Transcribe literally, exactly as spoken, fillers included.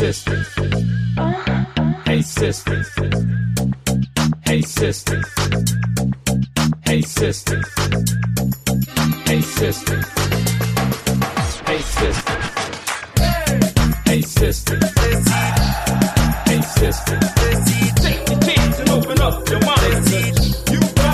sisters. Hey sisters. Hey sisters. Hey sisters. Hey sisters. Hey sisters. Hey sisters. Hey sisters. Take your chance and open up your mind. You got